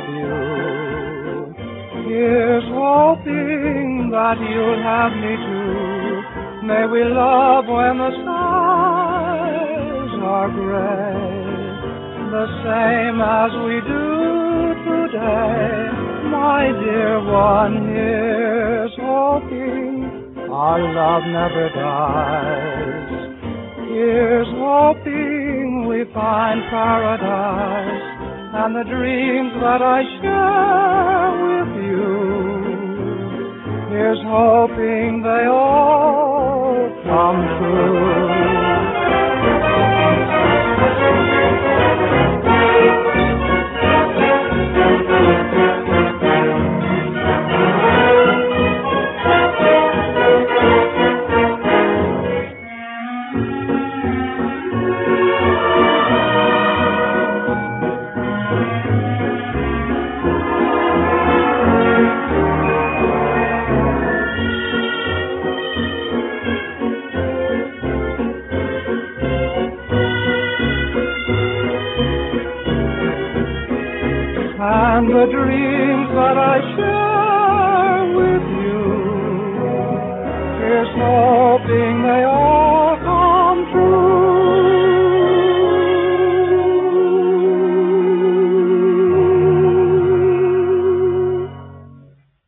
with you. Here's hoping that you'll have me too. May we love when the skies are gray, the same as we do today. My dear one, here's hoping our love never dies. Here's hoping we find paradise and the dreams that I share with you. Here's hoping they all come true. And the dreams that I share with you, here's hoping they all